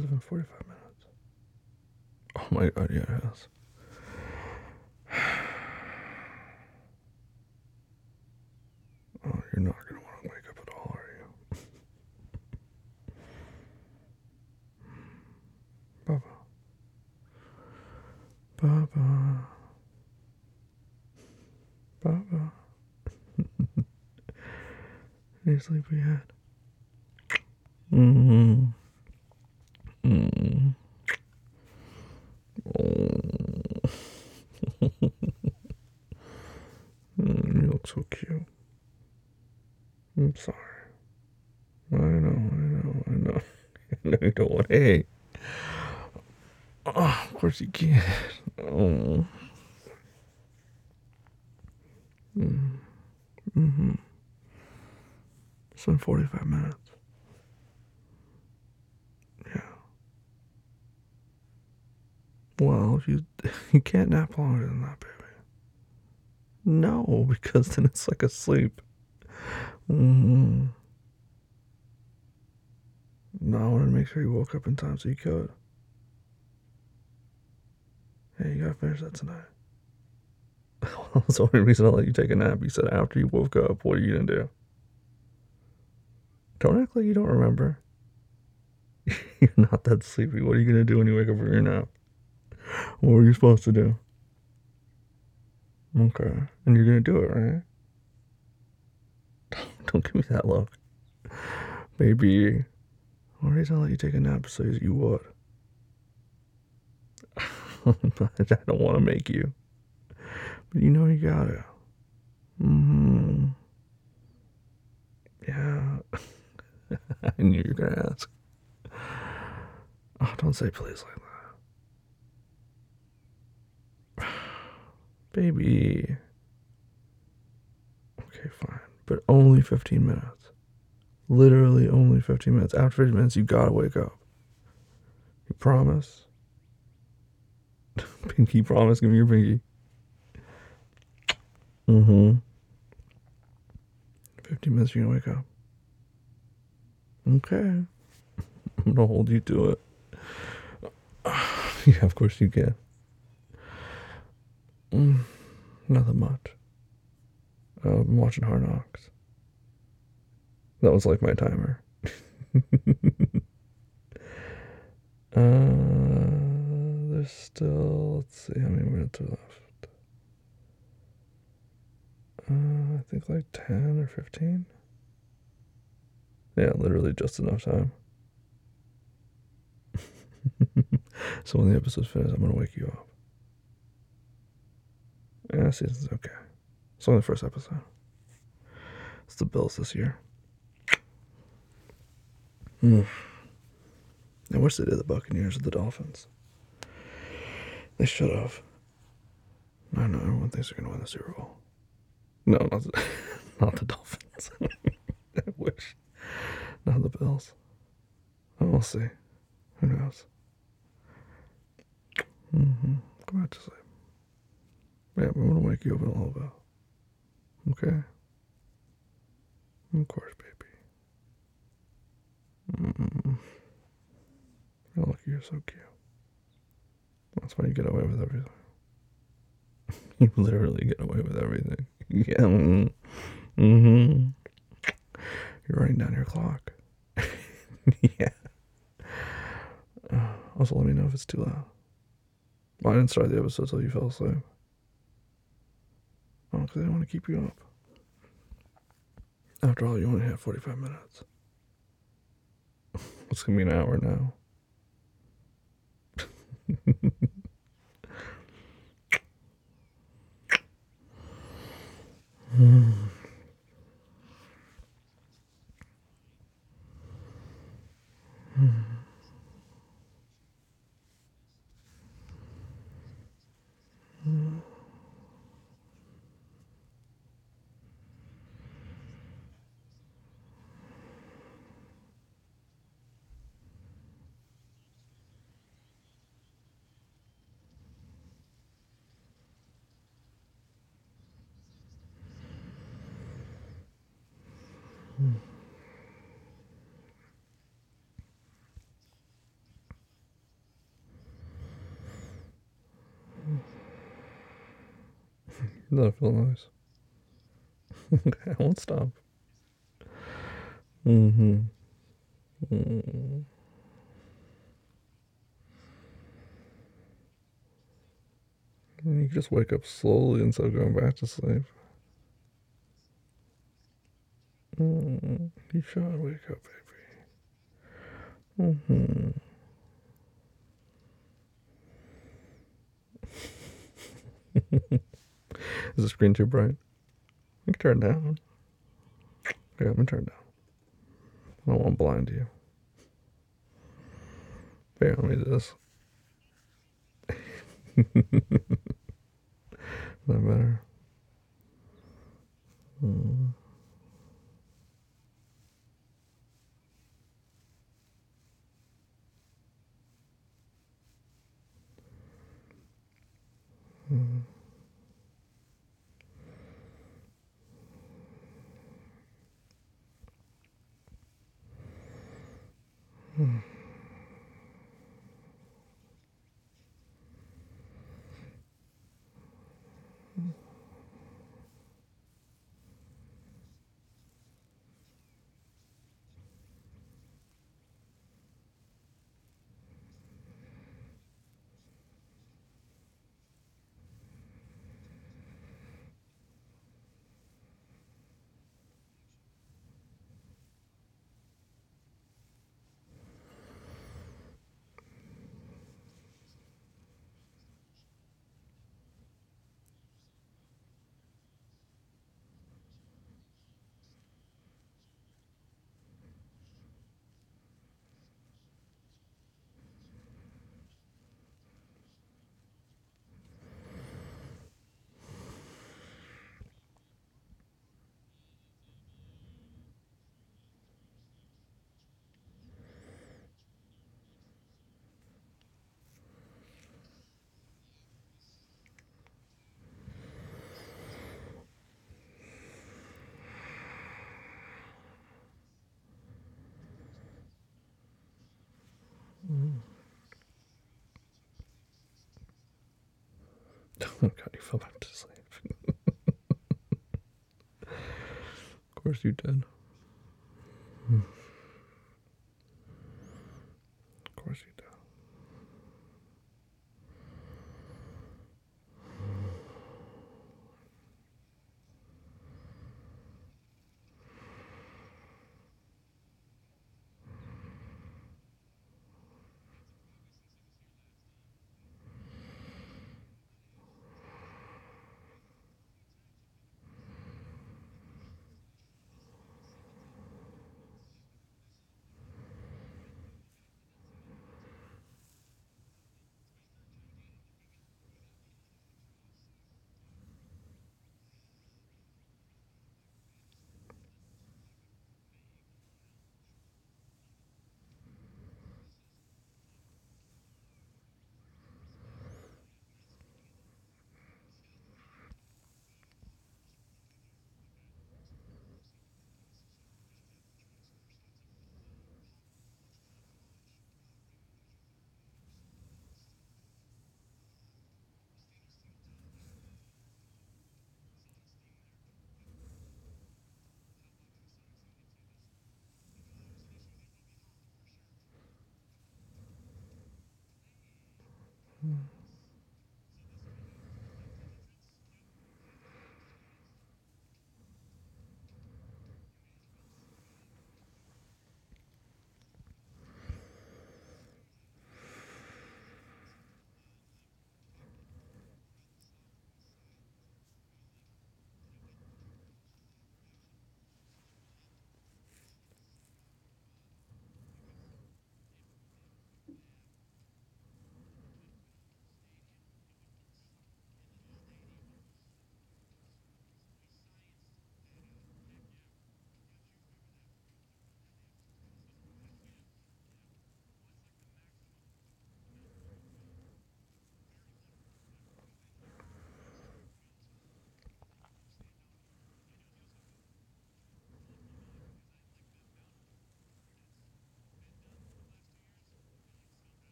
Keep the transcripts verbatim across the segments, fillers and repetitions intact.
Has it been forty-five minutes? Oh my god, yeah, it has. Oh, you're not gonna want to wake up at all, are you? Baba. Baba. Baba. Any sleepyhead? Mm-hmm. Mm-hmm. Oh. Mm, you look so cute. I'm sorry. I know, I know, I know. I know you don't want to. Hey. Oh, of course you can. Oh. Mm. Mm-hmm. It's been forty-five minutes. Yeah. Well, if you you can't nap longer than that, baby. No, because then it's like a sleep. Mm-hmm. No, I wanted to make sure you woke up in time so you could. Hey, you gotta finish that tonight. That's the only reason I let you take a nap. You said after you woke up, what are you gonna do? Don't act like you don't remember. You're not that sleepy. What are you gonna do when you wake up from your nap? What were you supposed to do? Okay. And you're gonna do it, right? Don't give me that look. Baby, one reason I let you take a nap so you would. I don't want to make you. But you know you gotta. Mm-hmm. Yeah. I knew you were gonna ask. Oh, don't say please like that. Baby. Okay, fine. But only fifteen minutes. Literally only fifteen minutes. After fifteen minutes, you gotta wake up. You promise? Pinky promise. Give me your pinky. Mm-hmm. fifteen minutes, you're gonna wake up. Okay. I'm gonna hold you to it. Yeah, of course you can. Mm, nothing much. Uh, I'm watching Hard Knocks. That was like my timer. uh, there's still, let's see how many minutes are left. Uh, I think like ten or fifteen. Yeah, literally just enough time. So when the episode's finished, I'm gonna wake you up. Yeah, season's okay. It's only the first episode. It's the Bills this year. Mm. I wish they did the Buccaneers or the Dolphins. They should have. I know everyone thinks they're gonna win the Super Bowl. No, not the, not the Dolphins. I wish. Not the Bills. Oh, we'll see. Who knows? Mm-hmm. Go back to sleep. Yeah, I'm gonna wake you up in a little bit. Okay? Of course, baby. Mm-mm. Oh, look, you're so cute. That's why you get away with everything. You literally get away with everything. Yeah. Mm-hmm. You're writing down your clock. Yeah. Uh, also, let me know if it's too loud. Well, I didn't start the episode till you fell asleep. Oh, because I didn't want to keep you up. After all, you only have forty-five minutes. It's going to be an hour now. Does that feel nice? Okay, I won't stop. Mm-hmm. Mm. You just wake up slowly instead of going back to sleep. Mm. You should wake up, baby. Mm-hmm. Is the screen too bright? You can turn it down. Yeah, let me turn it down. I don't want to blind you. Here, let me do this. Is that better? Mm. Mm. Mm. Mm. Oh god, you fell back to sleep. Of course you did. Mm. Of course you did.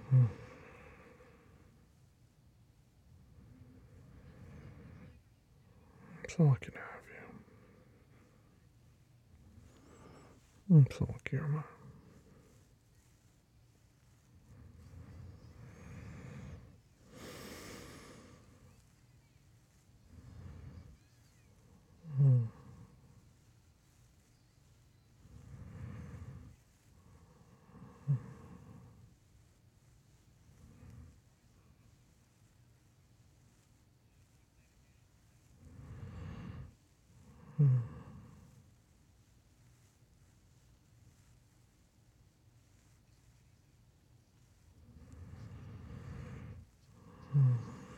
So lucky to have you. I'm so lucky you're mine. Mm. Mm. Mm.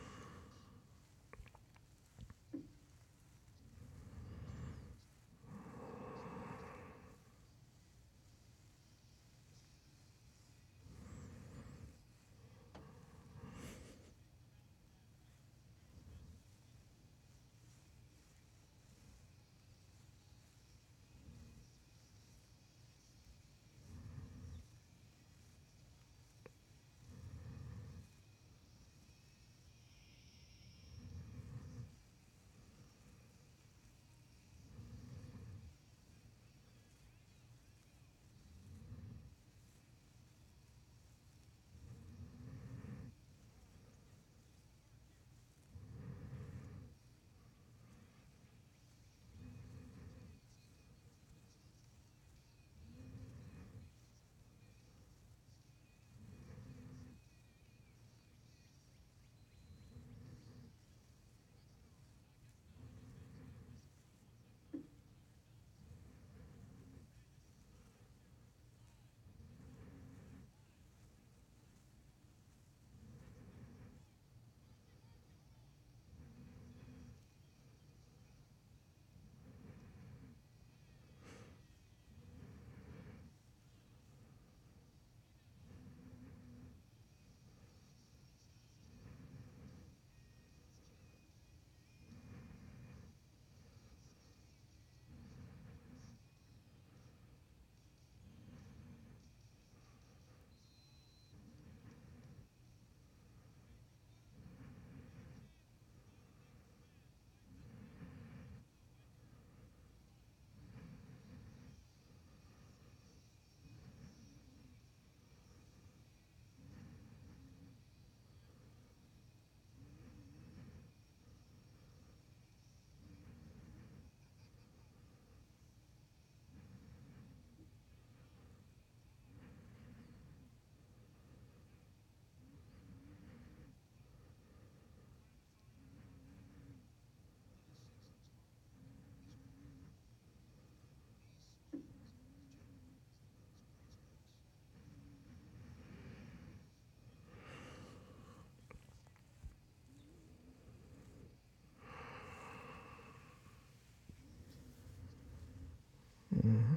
Mm.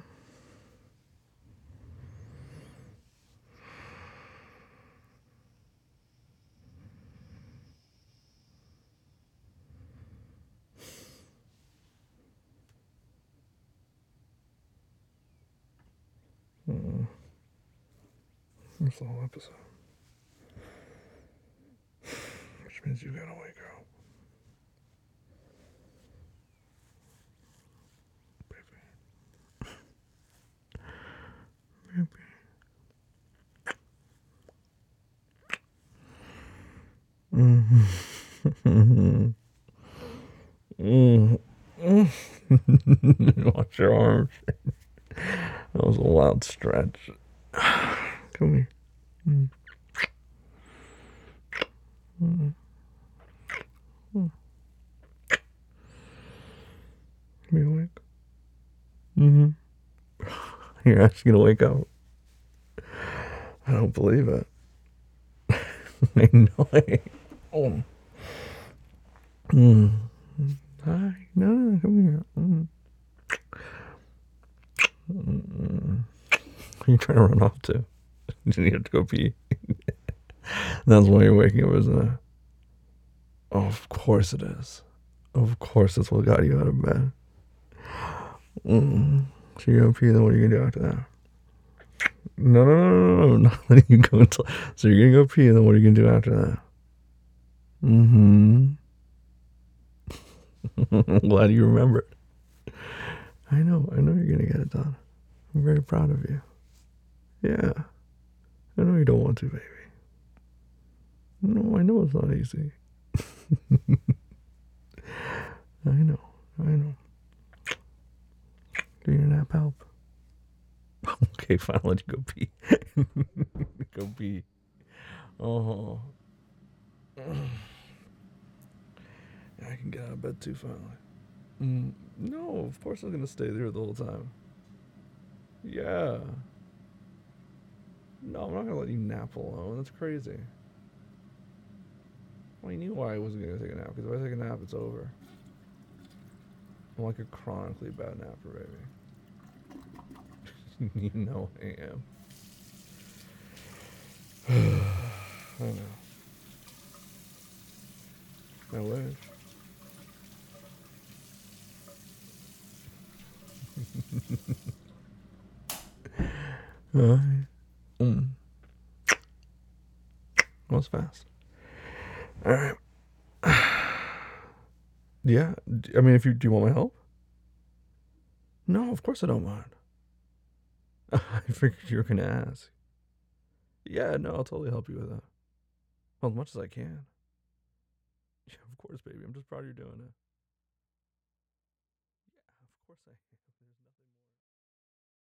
Mm. That's the whole episode. Which means you gotta wake up. Baby. Baby. Mm-hmm. Mm-hmm. Watch your arms. That was a wild stretch. Come here. Mm. Mm. Mm. Are you awake? Mm-hmm. You're actually gonna wake up. I don't believe it. I know it. Oh. Mm. Hi. No, come here. Mm. Mm. Are you trying to run off too? You need to go pee. That's why you're waking up, isn't it? Oh, of course it is. Of course that's what got you out of bed. Mm. So you go pee, then what are you gonna do after that? No, no, no, no, no, not letting you go until. So you're gonna go pee, and then what are you gonna do after that? Mm-hmm. Glad you remembered. I know, I know you're gonna get it done. I'm very proud of you. Yeah, I know you don't want to, baby. No, I know it's not easy. I know, I know. Do your nap help? Okay, fine, I'll let you go pee. Go pee. Oh. I can get out of bed too, finally. Mm, no, of course I'm gonna stay there the whole time. Yeah. No, I'm not gonna let you nap alone. That's crazy. Well, you knew why I wasn't gonna take a nap, because if I take a nap, it's over. I'm like a chronically bad napper, baby. You know I am. I know. I wish. Alright. Mm. That was fast. Alright. Yeah. I mean, if you do you want my help? No, of course I don't mind. I figured you were gonna ask. Yeah, no, I'll totally help you with that. Well, as much as I can. Yeah, of course, baby. I'm just proud you're doing it. Yeah, of course I am.